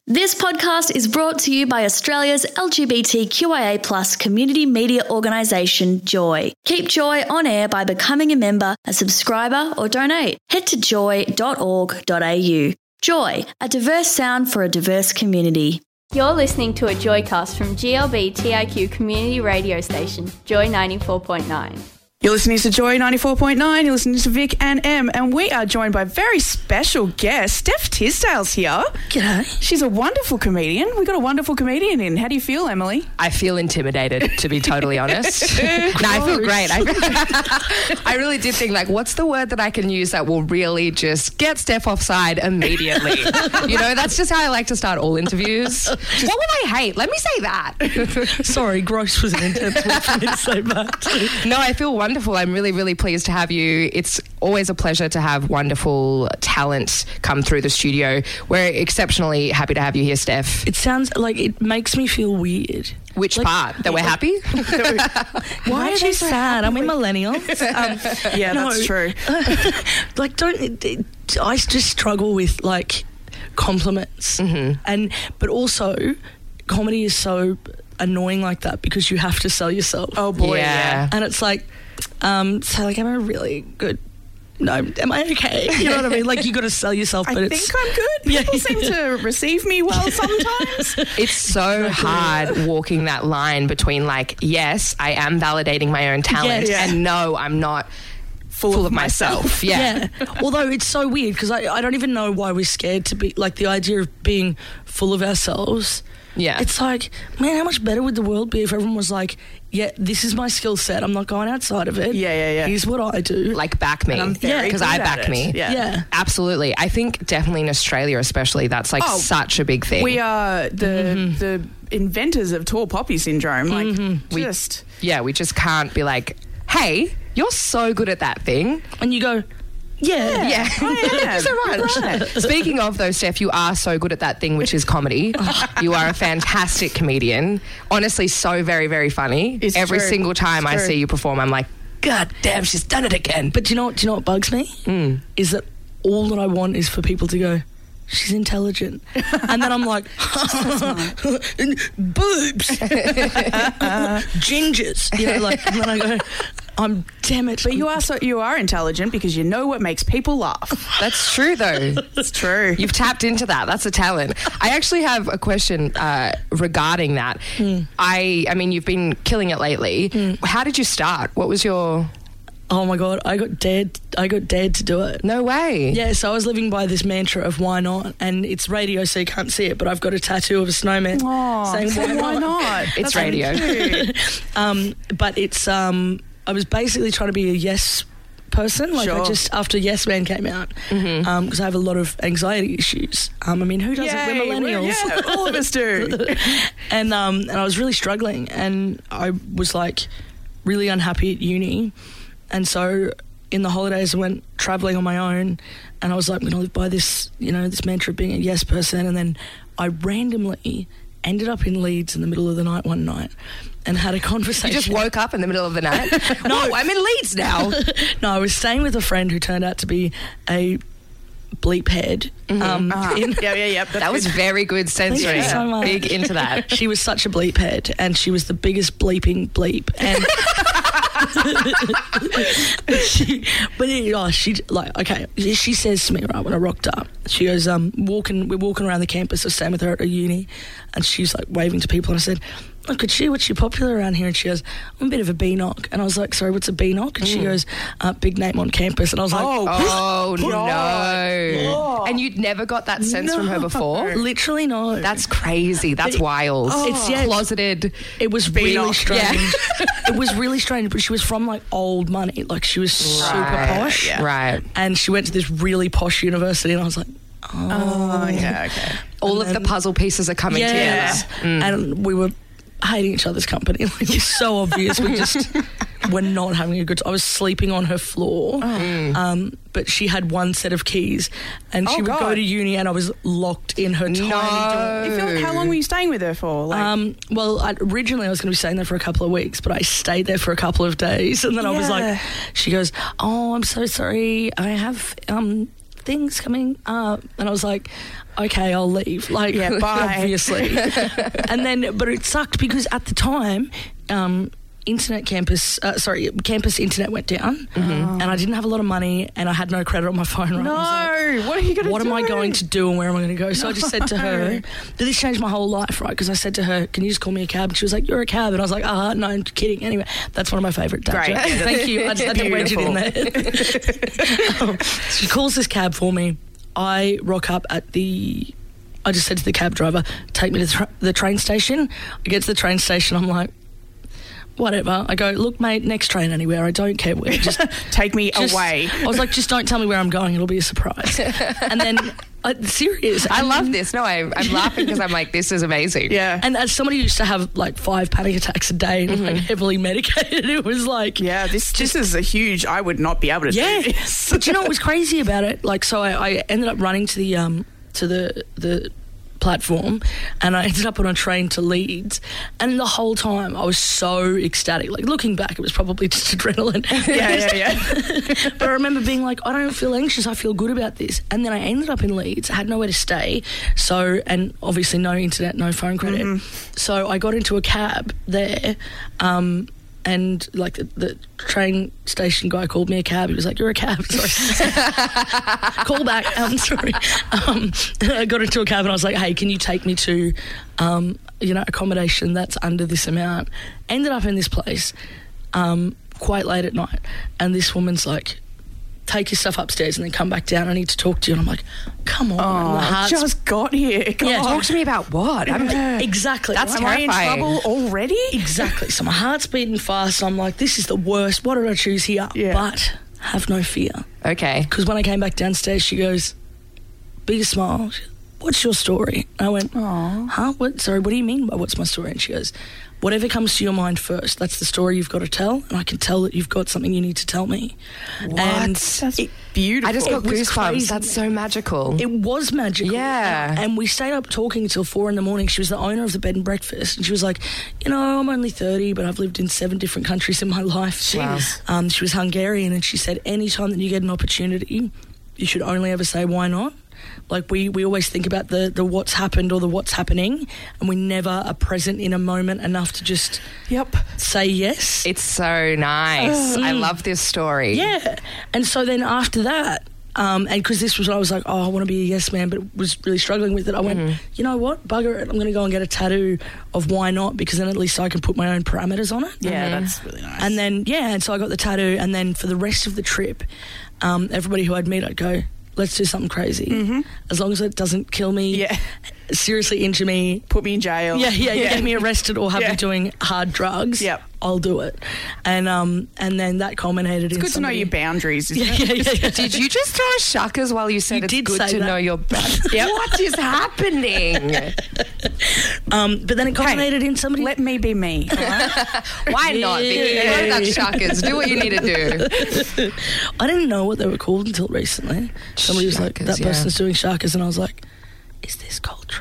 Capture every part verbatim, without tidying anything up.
This podcast is brought to you by Australia's L G B T Q I A plus community media organisation, Joy. Keep Joy on air by becoming a member, a subscriber or donate. Head to joy dot org dot a u. Joy, a diverse sound for a diverse community. You're listening to a Joycast from G L B T I Q community radio station, Joy ninety-four point nine. You're listening to Joy ninety-four point nine, you're listening to Vic and Em, and we are joined by a very special guest. Steph Tisdale's here. G'day. She's a wonderful comedian. We got a wonderful comedian in. How do you feel, Emily? I feel intimidated, to be totally honest. No, I feel great. I, I really did think, like, what's the word that I can use that will really just get Steph offside immediately? You know, that's just how I like to start all interviews. Just, what would I hate? Let me say that. Sorry, gross was an intense word for me to say back to. No, I feel wonderful. I'm really, really pleased to have you. It's always a pleasure to have wonderful talent come through the studio. We're exceptionally happy to have you here, Steph. It sounds like it makes me feel weird. Which like, part? That we're happy? Why are they sad? Are we millennials? Um, yeah, no, that's true. like, don't... It, it, I just struggle with, like, compliments. Mm-hmm. And But also, comedy is so annoying like that because you have to sell yourself. Oh, boy, yeah. yeah. And it's like... Um, so, like, am I really good? No, am I okay? You know what I mean? Like, you got to sell yourself, but I it's... think I'm good. Yeah. People seem to receive me well sometimes. It's so hard walking that line between, like, yes, I am validating my own talent, Yeah. and no, I'm not full, full of, of myself. myself. Yeah. Yeah. Although it's so weird because I, I don't even know why we're scared to be, like, the idea of being full of ourselves. Yeah. It's like, man, how much better would the world be if everyone was like, yeah, this is my skill set. I'm not going outside of it. Yeah, yeah, yeah. Here's what I do. Like, back me. Yeah, because I back it. me. Yeah. Yeah. Absolutely. I think definitely in Australia especially, that's like Oh, such a big thing. We are the Mm-hmm. the inventors of tall poppy syndrome. Like, Mm-hmm. We- just... yeah, we just can't be like, hey, you're so good at that thing. And you go, yeah. Yeah. I am. so much. Right. Speaking of, though, Steph, you are so good at that thing, which is comedy. You are a fantastic comedian. Honestly, so very, very funny. It's Every true. single time It's I true. see you perform, I'm like, God damn, she's done it again. But do you know what, do you know what bugs me? Mm. Is that all that I want is for people to go, she's intelligent. And then I'm like, boobs, gingers. You know, like, and then I go, I'm damn it. But you are so you are intelligent because you know what makes people laugh. That's true, though. It's true. You've tapped into that. That's a talent. I actually have a question uh, regarding that. Mm. I, I mean, you've been killing it lately. Mm. How did you start? What was your... Oh my God, I got dared, I got dared to do it. No way. Yeah, so I was living by this mantra of why not, and it's radio so you can't see it, but I've got a tattoo of a snowman Aw, saying so why, why not? It's That's radio. really cute. um, but it's, um, I was basically trying to be a yes person, like Sure. I just, after Yes Man came out, because Mm-hmm. um, I have a lot of anxiety issues. Um, I mean, who doesn't? Yay, We're millennials. yeah, all of us do. and um, and I was really struggling, and I was like really unhappy at uni, and so in the holidays I went travelling on my own, and I was like, I'm going to live by this, you know, this mantra of being a yes person, and then I randomly ended up in Leeds in the middle of the night one night and had a conversation. You just woke up in the middle of the night? No, I'm in Leeds now. No, I was staying with a friend who turned out to be a bleep head. Um, Ah, in- yeah, yeah, yeah. That was very good Thank censoring. you so much. Big into that. She was such a bleep head, and she was the biggest bleeping bleep. And she, but it, oh, she like okay. She says to me right when I rocked up, she goes, um, walking. We're walking around the campus. I was staying with her at a uni, and she's like waving to people. And I said, "Look at you. What's she popular around here?" And she goes, "I'm a bit of a B-knock." And I was like, "Sorry, what's a B-knock?" And she goes, uh, "Big name on campus." And I was like, Oh, Oh, no. Oh. And you'd never got that sense from her before? literally no. That's crazy. That's But- wild. It's- yeah, Closeted. It was really B-knock. strange. Yeah. It was really strange, but she was from like old money. Like she was super Right, posh. yeah. Right. And she went to this really posh university, and I was like, oh. Oh, yeah, okay. All And of the then- puzzle pieces are coming Yes. together. Mm. And we were hating each other's company. Like it's so obvious. We just were not having a good time. I was sleeping on her floor. Um, but she had one set of keys, and Oh, she would go God. to uni, and I was locked in her tiny door. No. You feel like, how long were you staying with her for? Like, Um, well, I, originally I was going to be staying there for a couple of weeks, but I stayed there for a couple of days, and then I was Yeah. like, she goes, "Oh, I'm so sorry. I have um things coming up. And I was like, okay, I'll leave. Like, Yeah, bye. obviously. And then, but it sucked because at the time, um, internet campus, uh, sorry, campus internet went down, and I didn't have a lot of money, and I had no credit on my phone. Right? No, I was like, what are you going to do? what am I going to do and where am I going to go? So I just said to her, but this changed my whole life, right? Because I said to her, can you just call me a cab? And she was like, you're a cab. And I was like, ah, no, I'm kidding. Anyway, that's one of my favourite dad Great. jokes. Thank you. I just had to wedge it in there. um, she calls this cab for me. I rock up at the... I just said to the cab driver, take me to the, tra- the train station. I get to the train station, I'm like, whatever. I go, look, mate, next train anywhere. I don't care where. Just Take me just- away. I was like, just don't tell me where I'm going. It'll be a surprise. And then, uh, serious. I And love then- this. No, I, I'm laughing because I'm like, this is amazing. Yeah. And as somebody who used to have like five panic attacks a day and like heavily medicated, it was like, Yeah, this this is a huge... I would not be able to yeah. do this. But you know what was crazy about it? Like, so I, I ended up running to the um to the the platform, and I ended up on a train to Leeds, and the whole time I was so ecstatic. Like, looking back, it was probably just adrenaline. Yeah, yeah, yeah. But I remember being like, I don't feel anxious, I feel good about this. And then I ended up in Leeds, I had nowhere to stay, so, and obviously no internet, no phone credit. Mm-hmm. So I got into a cab there, um, and like the, the train station guy called me a cab. He was like, you're a cab. Sorry. Call back. I'm sorry. Um, I got into a cab and I was like, hey, can you take me to, um, you know, accommodation that's under this amount? Ended up in this place um, quite late at night. And this woman's like, take your stuff upstairs and then come back down. I need to talk to you. And I'm like, come on. Oh, my I heart's- just got here. God. Yeah, Talk to me about what? I'm, exactly. That's Am I in terrifying. trouble already? Exactly. So my heart's beating fast. I'm like, this is the worst. What did I choose here? Yeah. But have no fear. Okay. Because when I came back downstairs, she goes, biggest smile. She goes, what's your story? And I went, huh? What? Sorry, what do you mean by what's my story? And she goes, whatever comes to your mind first, that's the story you've got to tell. And I can tell that you've got something you need to tell me. What? And That's it, beautiful. I just got It was goosebumps. crazy. That's so magical. it was magical. Yeah. And, and we stayed up talking until four in the morning. She was the owner of the bed and breakfast. And she was like, you know, I'm only thirty, but I've lived in seven different countries in my life. Wow. Um, she was Hungarian, and she said, anytime that you get an opportunity, you should only ever say, why not? Like, we, we always think about the, the what's happened or the what's happening, and we never are present in a moment enough to just Yep. say yes. It's so nice. I love this story. Yeah. And so then after that, um, and because this was when I was like, oh, I want to be a yes man, but was really struggling with it, I went, you know what, bugger it, I'm going to go and get a tattoo of why not, because then at least I can put my own parameters on it. Yeah, that's really nice. And then, yeah, and so I got the tattoo, and then for the rest of the trip, um, everybody who I'd meet, I'd go, let's do something crazy. Mm-hmm. As long as it doesn't kill me, Yeah. seriously injure me, Put me in jail. yeah, yeah, yeah, get me arrested or have Yeah. me doing hard drugs, Yep. I'll do it. And um, and then that culminated in It's good to know somebody- your boundaries, isn't Yeah, it? yeah, yeah, yeah. Did you just throw a shuckers while you said You it's did good say to that. know your back? What is happening? Um, but then it culminated in somebody. Let me be me. all right? Why not, Vicky? Throw that shuckers. Do what you need to do. I didn't know what they were called until recently. Somebody was like, Sharkers, that yeah. person's doing sharkers, and I was like, is this cultural?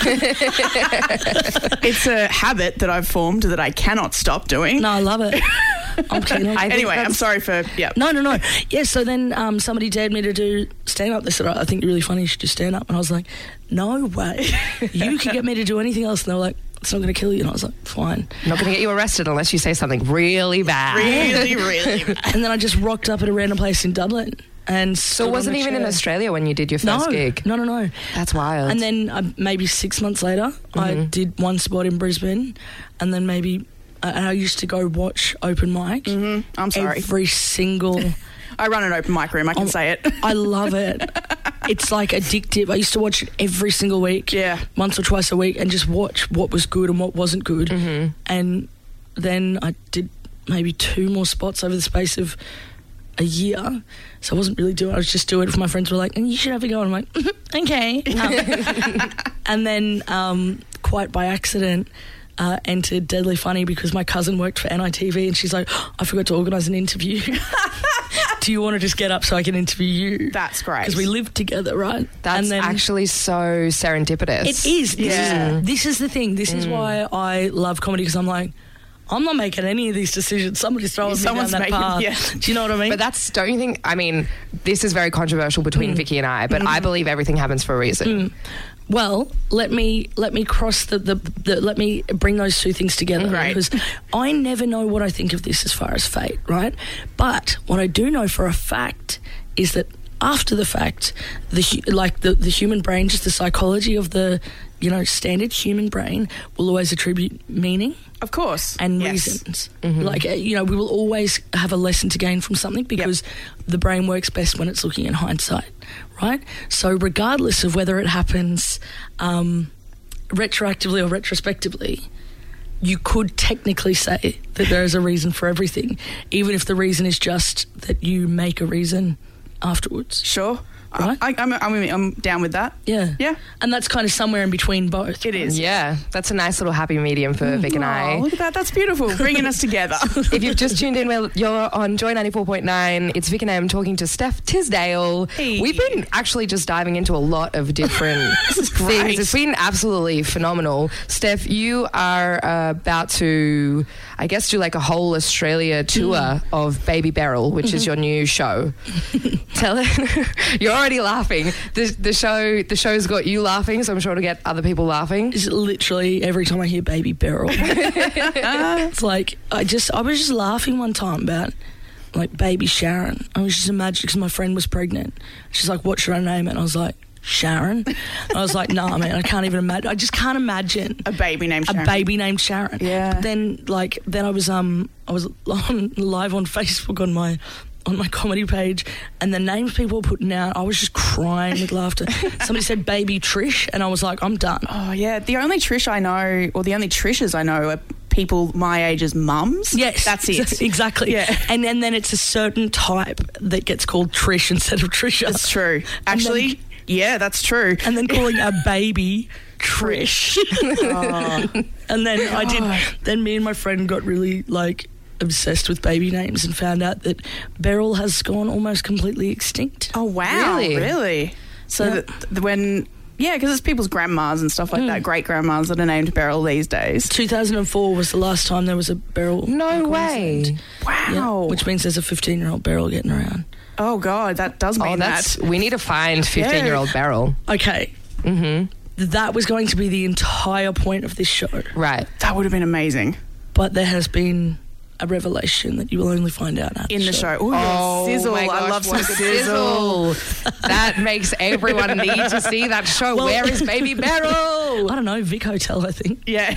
It's a habit that I've formed that I cannot stop doing. No, I love it. I'm keen on I it. think Anyway, I'm that's- sorry for... Yeah. No, no, no. Yeah, so then um, somebody dared me to do stand-up. They said, I think you're really funny, you should do stand-up. And I was like, no way. You can get me to do anything else. And they were like, it's not going to kill you. And I was like, fine. I'm not going to get you arrested unless you say something really bad. Really, really bad. And then I just rocked up at a random place in Dublin. And So it wasn't even in Australia when you did your No, first gig? no, no, no. That's wild. And then uh, maybe six months later, I did one spot in Brisbane, and then maybe uh, and I used to go watch open mic. Mm-hmm. I'm sorry. Every single. I run an open mic room, I can Um, say it. I love it. It's like addictive. I used to watch it every single week, Yeah. once or twice a week, and just watch what was good and what wasn't good. Mm-hmm. And then I did maybe two more spots over the space of a year. So I wasn't really doing it. I was just doing it for my friends were like, and you should have a go. And I'm like, mm-hmm, okay. Um, and then um, quite by accident, uh, entered Deadly Funny because my cousin worked for N I T V, and she's like, oh, I forgot to organise an interview. Do you want to just get up so I can interview you? That's great. Because we lived together, right? That's and then actually so serendipitous. it is. This, Yeah. is, this is the thing. This is why I love comedy, because I'm like, I'm not making any of these decisions. Somebody's throwing Someone's me down that making- path. yeah. Do you know what I mean? But that's, don't you think, I mean, this is very controversial between Mm. Vicky and I, but I believe everything happens for a reason. Well, let me let me cross the, the, the let me bring those two things together. Great. Because I never know what I think of this as far as fate, right? But what I do know for a fact is that after the fact, the hu- like the, the human brain, just the psychology of the, you know, standard human brain will always attribute meaning Of course. and Yes. reasons. Like, uh, you know, we will always have a lesson to gain from something because the brain works best when it's looking in hindsight, right? So regardless of whether it happens um, retroactively or retrospectively, you could technically say that there is a reason for everything, even if the reason is just that you make a reason afterwards. Sure. Right? I, I'm, I'm, I'm down with that. Yeah. Yeah. And that's kind of somewhere in between both. It is. Yeah, that's a nice little happy medium for Vic and Oh, I. look at that. That's beautiful. Bringing us together. If you've just tuned in, well, you're on Joy ninety-four point nine. It's Vic and Em talking to Steph Tisdale. Hey. We've been actually just diving into a lot of different is great. things. It's been absolutely phenomenal. Steph, you are uh, about to, I guess, do like a whole Australia tour Mm. of Baby Beryl, which Mm-hmm. is your new show. Tell it. You're already laughing. The, the show, the show's got you laughing, so I'm sure to get other people laughing. Is literally every time I hear Baby Beryl. It's like, I just, I was just laughing one time about like Baby Sharon. I was just imagining, because my friend was pregnant. She's like, what should I name it? And I was like, Sharon. And I was like, nah, man, I can't even imagine. I just can't imagine A baby named a Sharon. baby named Sharon. Yeah. But then, like, then I was um, I was on, live on Facebook on my on my comedy page, and the names people were putting out, I was just crying with laughter. Somebody said Baby Trish, and I was like, I'm done. Oh, yeah. The only Trish I know, or the only Trishas I know, are people my age's mums. Yes, That's it. exactly. Yeah. and, and then it's a certain type that gets called Trish instead of Trisha. That's true. Actually, then- yeah, that's true. And then calling a baby Trish. And then I did. Then me and my friend got really like obsessed with baby names and found out that Beryl has gone almost completely extinct. Oh, wow. Really? Really? So Yeah. that th- when... Yeah, because it's people's grandmas and stuff like Mm. that, great-grandmas that are named Beryl these days. two thousand four was the last time there was a Beryl. No in way. Queensland. Yeah, Wow. which means there's a fifteen-year-old Beryl getting around. Oh, God, that does mean Oh, that's, that. we need to find fifteen-year-old Beryl. Okay. Mm-hmm. That was going to be the entire point of this show. Right. That would have been amazing. But there has been a revelation that you will only find out after In the show. Ooh, Oh sizzle. my I gosh, love some what a sizzle. That makes everyone need to see that show. Well- Where is Baby Beryl? I don't know, Vic Hotel, I think. Yeah.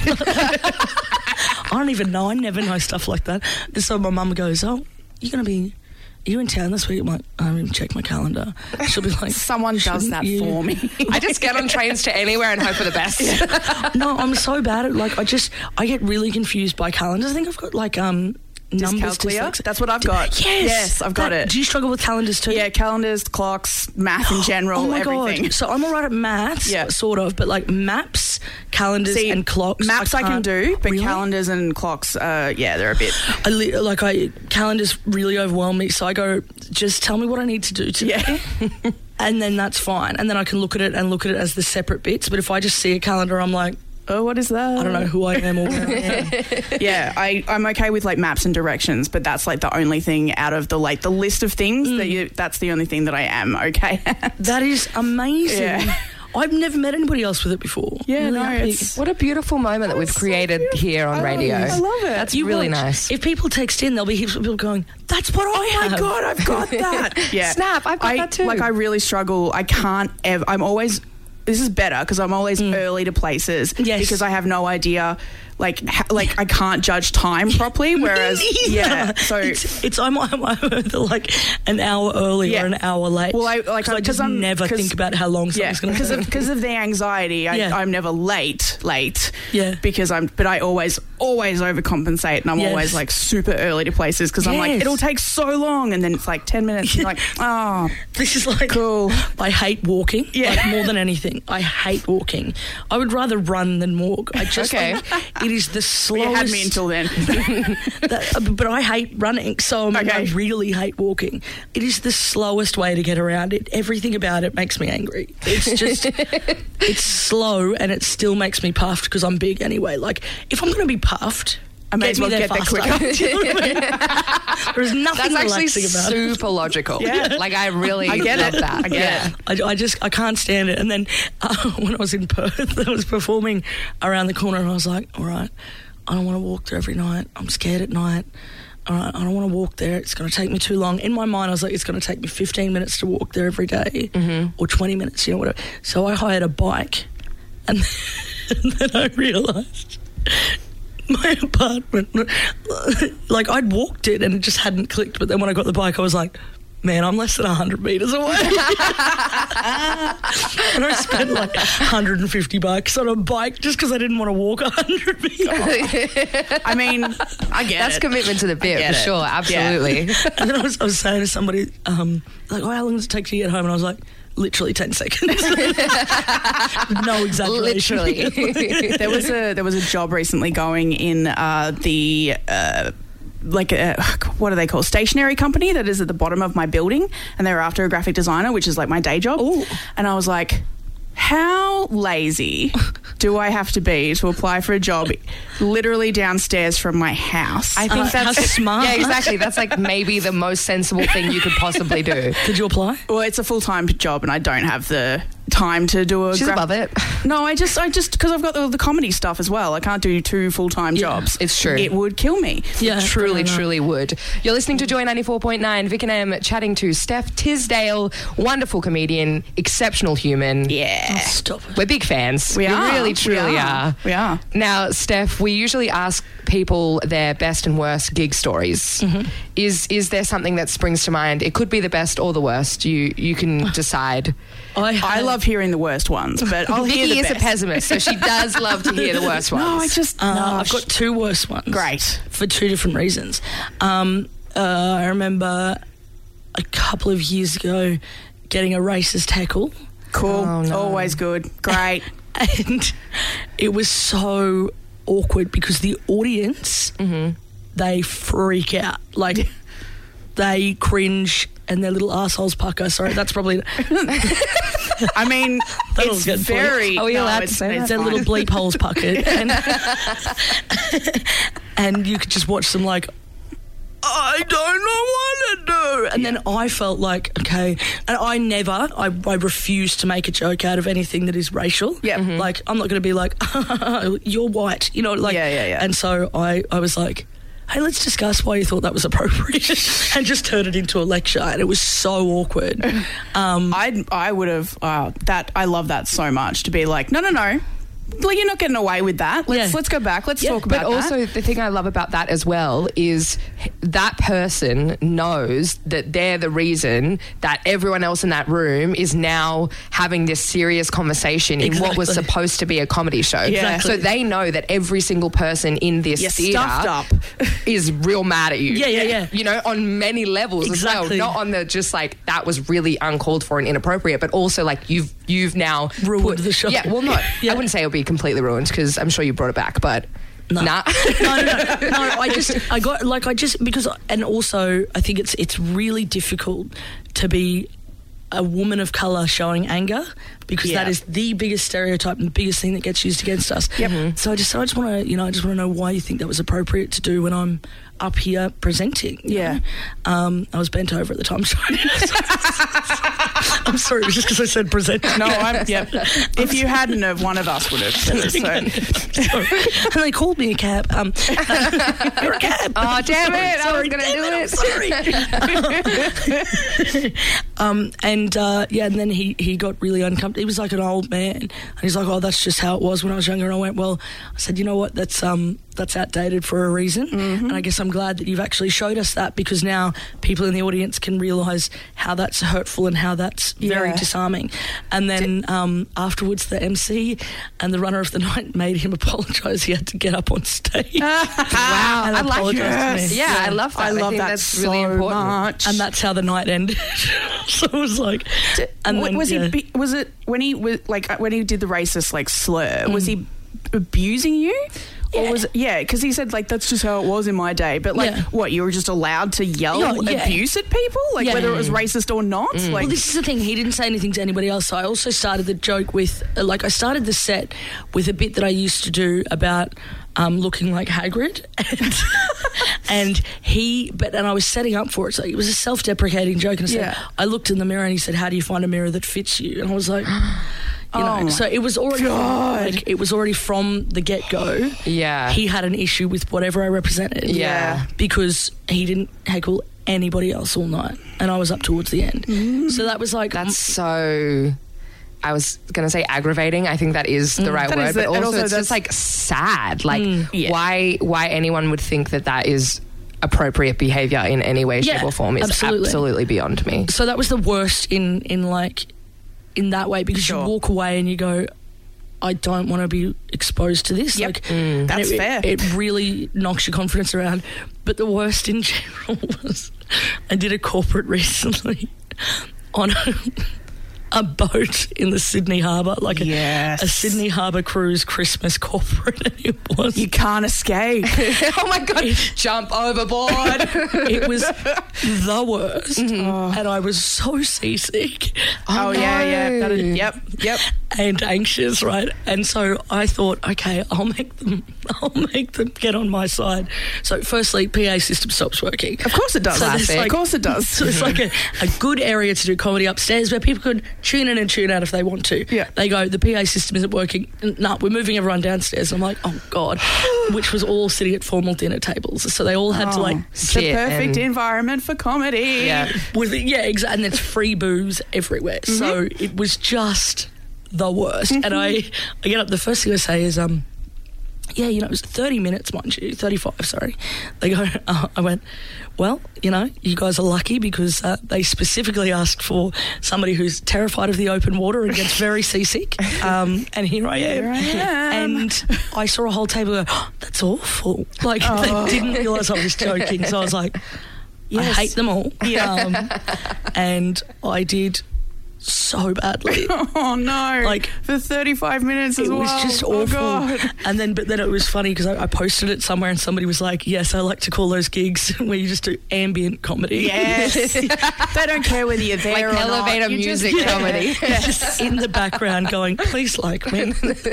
I don't even know. I never know stuff like that. And so my mum goes, oh, you're going to be... Are you in town this week? I'm like, I haven't even checked my calendar. She'll be like... Someone does "Shouldn't that you?" for me. I just get on trains to anywhere and hope for the best. No, I'm so bad at, like, I just... I get really confused by calendars. I think I've got, like, um... numbers Dyscalculia? dyslexia. That's what I've got. Yes. Yes, I've got That- it. Do you struggle with calendars too? Yeah, calendars, clocks, math in general, Oh my everything. god! So I'm all right at maths, Yeah. sort of, but like maps, calendars, See, and clocks. maps I, can can't- do, but Really? calendars and clocks, uh, yeah, they're a bit... I li- like I calendars really overwhelm me, so I go, just tell me what I need to do today, Yeah. and then that's fine, and then I can look at it and look at it as the separate bits. But if I just see a calendar, I'm like, Oh, what is that? I don't know who I am or where I am. Yeah, I, I'm okay with like maps and directions, but that's like the only thing out of the like the list of things that you. That's the only thing that I am okay at. That is amazing. Yeah. I've never met anybody else with it before. Yeah, Really no, happy. it's- What a beautiful moment that we've created here on radio. I love it. That's You really watch, nice. If people text in, there'll be heaps of people going, "That's what I Oh have." my god, I've got that. Yeah, Snap, I've got I, that too. Like I really struggle. I can't ever. I'm always. This is better because I'm always early to places Yes. because I have no idea. Like, ha- like I can't judge time properly. Whereas, yeah, so it's, it's I'm, I'm either like an hour early Yeah. or an hour late. Well, I- like, 'Cause I just 'cause I'm- never 'cause- think about how long yeah, something's going to because take. of because of the anxiety, I, Yeah. I'm never late. Late, Yeah. Because I'm, but I always always overcompensate, and I'm Yes. always like super early to places because I'm like Yes. it'll take so long, and then it's like ten minutes. And like, oh, This is like cool. I hate walking. Yeah. Like more than anything, I hate walking. I would rather run than walk. I just Okay. think it is the You slowest. had me until then. that, uh, but I hate running, so I, mean, Okay. I really hate walking. It is the slowest way to get around. It everything about it makes me angry. It's just it's slow and it still makes me puffed because I'm big anyway. Like if I'm going to be puffed, I may Get as me well there get there faster. quicker. There's nothing That's actually relaxing about it. super logical. Yeah. Like, I really I get love it. that. I get yeah. it. I, I just I can't stand it. And then uh, when I was in Perth, I was performing around the corner, and I was like, all right, I don't want to walk there every night. I'm scared at night. All right, I don't want to walk there. It's going to take me too long. In my mind, I was like, it's going to take me fifteen minutes to walk there every day, mm-hmm. or twenty minutes, you know, whatever. So I hired a bike, and then, and then I realised my apartment, like I'd walked it and it just hadn't clicked. But then when I got the bike, I was like, man, I'm less than one hundred metres away. And I spent like one hundred fifty bucks on a bike just because I didn't want to walk one hundred metres. I mean, I get That's it. commitment to the bit, get for it. sure. Absolutely. And then I was, I was saying to somebody, um, like, oh, how long does it take to get home? And I was like, literally ten seconds. No exaggeration. Literally. there was a there was a job recently going in uh, the uh, like a, what do they call stationery company that is at the bottom of my building, and they were after a graphic designer, which is like my day job. Ooh. And I was like, how lazy do I have to be to apply for a job literally downstairs from my house? I think Uh, that's how smart. Yeah, exactly. That's like maybe the most sensible thing you could possibly do. Did you apply? Well, it's a full-time job and I don't have the time to do a She's gra- above it. No, I just I just because I've got the, the comedy stuff as well. I can't do two full-time Yeah, jobs. it's true. It would kill me. Yeah, Truly, I don't know. truly would. You're listening to Joy ninety-four point nine. Vic and Em chatting to Steph Tisdale, wonderful comedian, exceptional human. Yeah. Stop it. We're big fans. We are. really, We truly are. are. We are. Now, Steph, we usually ask people their best and worst gig stories. Mm-hmm. Is is there something that springs to mind? It could be the best or the worst. You you can decide. I, I had- love hearing the worst ones, but I'll hear Vicky the is best. a pessimist, so she does love to hear the worst ones. No, I just Uh, no, I've got two worse ones. great. For two different reasons. Um, uh, I remember a couple of years ago getting a racist heckle. Cool. Oh, no. Always good. Great. And it was so awkward because the audience, they freak out. Like, they cringe and their little assholes pucker. Sorry, that's probably... I mean, That was it's good for you. very. Are we no, allowed to it's- say it's that? their fine. little bleep holes puckered. And, and you could just watch them like, I don't know what to do. And then I felt like, okay, and I never, I, I refuse to make a joke out of anything that is racial. Yeah. Mhm. Like, I'm not going to be like, you're white, you know, like, Yeah, yeah, yeah. And so I, I was like, hey, let's discuss why you thought that was appropriate, and just turned it into a lecture, and it was so awkward. Um, I I would have uh, that. I love that so much to be like, no, no, no. Like, you're not getting away with that. Let's Yeah. let's go back. Let's Yeah, talk about But also, the thing I love about that as well is that person knows that they're the reason that everyone else in that room is now having this serious conversation in what was Exactly. supposed to be a comedy show. Yeah. So they know that every single person in this You're theatre stuffed up. is real mad at you. Yeah, yeah, yeah. You know, on many levels Exactly. as well. Not on the just like that was really uncalled for and inappropriate, but also like you've you've now Ruined put, the show. Yeah, well, not. Yeah. I wouldn't say it would be completely ruined because I'm sure you brought it back, but No. nah. no, no, no, no. I just, I got like, I just because, and also, I think it's it's really difficult to be a woman of color showing anger because Yeah. that is the biggest stereotype and the biggest thing that gets used against us. Yep. So I just, I just want to, you know, I just want to know why you think that was appropriate to do when I'm up here presenting. you Yeah. know? Um, I was bent over at the time. Sorry. I'm sorry. It was just because I said presenting. No, I'm. Yep. If you hadn't, have one of us would have said it. So. Sorry. And they called me a cab. Um, you're a cab. Oh, damn it. I was Sorry, going to damn do it, it. I'm sorry. um, and uh, yeah, and then he, he got really uncomfortable. He was like an old man, and he's like, "Oh, that's just how it was when I was younger." And I went, "Well," I said, "You know what? That's um that's outdated for a reason." Mm-hmm. And I guess I'm glad that you've actually showed us that because now people in the audience can realise how that's hurtful and how that's very Yeah. disarming. And then um, afterwards, the M C and the runner of the night made him apologise. He had to get up on stage. Wow. And I like apologised to me. Yeah, I love that. I love think that that's so really important. much. And that's how the night ended. So it was like, and W- then, was yeah. he? be- Was it when he was like when he did the racist like slur? Was he abusing you? Yeah. Or was it, yeah, because he said, like, that's just how it was in my day. But, like, Yeah. what, you were just allowed to yell Yeah, yeah. abuse at people? Like, Yeah. whether it was racist or not? Like, Well, this is the thing. He didn't say anything to anybody else. So I also started the joke with, uh, like, I started the set with a bit that I used to do about um, looking like Hagrid, and, and he, but and I was setting up for it. So it was a self-deprecating joke, and I said, Yeah. I looked in the mirror, and he said, "How do you find a mirror that fits you?" And I was like. You know, Oh my so it was already God. like it was already from the get go. Yeah. He had an issue with whatever I represented. Yeah. because he didn't heckle anybody else all night, and I was up towards the end. Mm. So that was like That's so. I was going to say aggravating. I think that is the right That word, is the- but and also, also it's just that's- like sad. Like Yeah. why why anyone would think that that is appropriate behavior in any way, shape, Yeah, or form is absolutely. absolutely beyond me. so that was the worst in in like in that way, because Sure. you walk away and you go, I don't want to be exposed to this. Yep. Like Mm. and That's it, fair. It, it really knocks your confidence around. But the worst in general was I did a corporate recently on a, a boat in the Sydney Harbour, like a, Yes. a Sydney Harbour cruise Christmas corporate, and it was you can't escape. Oh my God, jump overboard. it was the worst, and I was so seasick. oh, yeah, yeah. That'd, yep, yep. And anxious, right? And so I thought, okay, I'll make them, I'll make them get on my side. So, firstly, P A system stops working. Of course it does. So there's Classic. Of course it does. So it's like a, a good area to do comedy upstairs where people can tune in and tune out if they want to. Yeah. They go, the P A system isn't working. No, we're moving everyone downstairs. I'm like, oh God, which was all sitting at formal dinner tables. So they all had to like, It's the Sit perfect and- environment for comedy. Yeah. with yeah, exactly. And there's free booze everywhere. So it was just the worst. And I, I get up, the first thing I say is, um, yeah, you know, it was thirty minutes, mind you, thirty-five, sorry. They go, uh, I went, well, you know, you guys are lucky because uh, they specifically asked for somebody who's terrified of the open water and gets very seasick. Um, and here I am. Here I am. And I saw a whole table go, oh, that's awful. Like, they didn't realise I was joking. So I was like, Yes. I hate them all. Yeah. Um, and I did so badly. Oh no! Like, for thirty-five minutes as It well. was just Oh, awful. God. And then, but then it was funny because I, I posted it somewhere and somebody was like, yes, I like to call those gigs where you just do ambient comedy. Yes. They don't care whether you're there Like or not. elevator You just- music comedy. Just in the background going, please like me.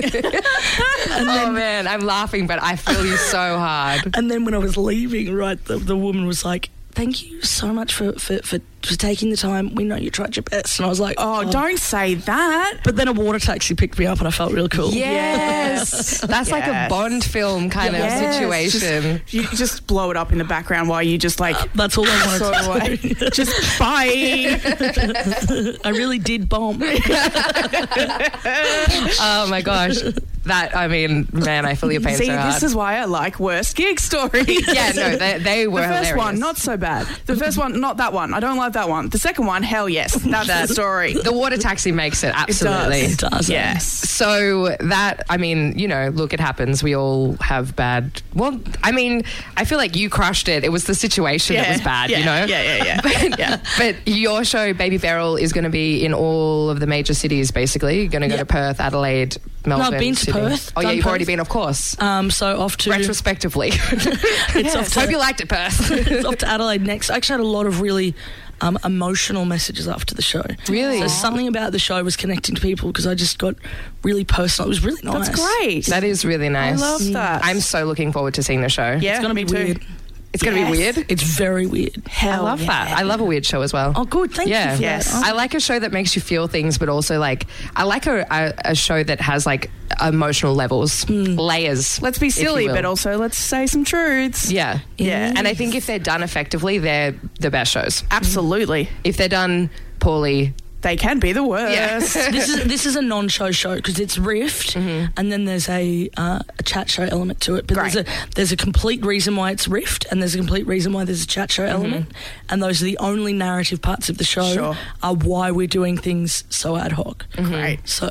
Oh man, I'm laughing, but I feel you so hard. And then when I was leaving, right, the, the woman was like, thank you so much for, for, for, for taking the time. We know you tried your best. And I was like, Oh, don't say that. But then a water taxi picked me up and I felt real cool. Yes, that's like a Yes. Bond film kind Yes. of situation. Just, you just blow it up in the background while you just like That's all I wanted sort of to like, do. just bye. I really did bomb. Oh my gosh, that I mean, man, I feel your pain See, so hard. this is why I like worst gig stories. yeah, no, they, they were The first hilarious. one, not so bad. The first one, not that one. I don't like that one. The second one, hell yes. That's That- the story. The water taxi makes it absolutely. It does. Yes. So that, I mean, you know, look, it happens. We all have bad. Well, I mean, I feel like you crushed it. It was the situation that was bad, yeah, you know? Yeah, yeah, yeah. But, yeah. but your show, Baby Beryl, is going to be in all of the major cities, basically. You're going to go Yeah. to Perth, Adelaide, Melbourne. been to Sydney. Perth, Oh, yeah, done you've already Perth. been, of course. Um, so off to Retrospectively. it's off to Hope you liked it, Perth. it's off to Adelaide next. I actually had a lot of really um, emotional messages after the show. Really? So something about the show was connecting to people because I just got really personal. It was really nice. That's great. That is really nice. I love that. I'm so looking forward to seeing the show. yeah, It's gonna me be too. weird. It's going to Yes. be weird. It's very weird. I love that. I love a weird show as well. Oh, good. Thank yeah. you for Yes. that. I like a show that makes you feel things, but also like I like a, a, a show that has like emotional levels, layers. Let's be if you silly, will. but also let's say some truths. yeah, Yeah. And I think if they're done effectively, they're the best shows. Absolutely. If they're done poorly, They can be the worst. this is this is a non-show show because it's riffed, and then there's a uh, a chat show element to it. But there's a Great. there's a complete reason why it's riffed, and there's a complete reason why there's a chat show element, and those are the only narrative parts of the show Sure. are why we're doing things so ad hoc. Great. So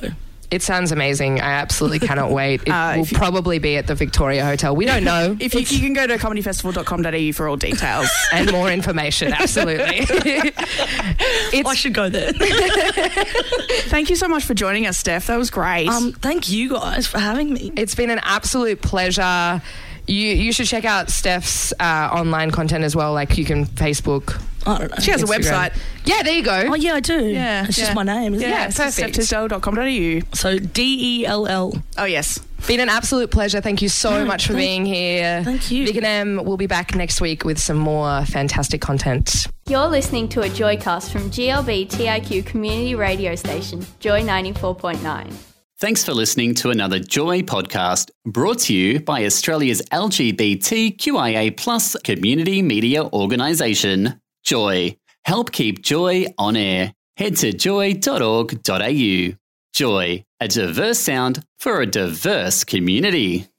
It sounds amazing. I absolutely cannot wait. It Uh, will if you- probably be at the Victoria Hotel. We don't know. If you, you can go to comedy festival dot com dot a u for all details. And more information, absolutely. It's, I should go there. Thank you so much for joining us, Steph. That was great. um, thank you guys for having me. it's been an absolute pleasure. You you should check out Steph's uh, online content as well. Like you can Facebook. I don't know. she has a Instagram. website. Yeah, there you go. Oh, yeah, I do. Yeah, It's yeah. just my name, isn't Yeah, it? it's perfect. steph tisdale dot com dot a u. So D E L L. Oh, yes. Been an absolute pleasure. Thank you so No, much for thank- being here. thank you. Vic and Em will be back next week with some more fantastic content. You're listening to a Joycast from G L B T I Q community radio station, Joy ninety-four point nine. Thanks for listening to another Joy podcast brought to you by Australia's L G B T Q I A plus community media organisation, Joy. Help keep Joy on air. Head to joy dot org dot a u. Joy, a diverse sound for a diverse community.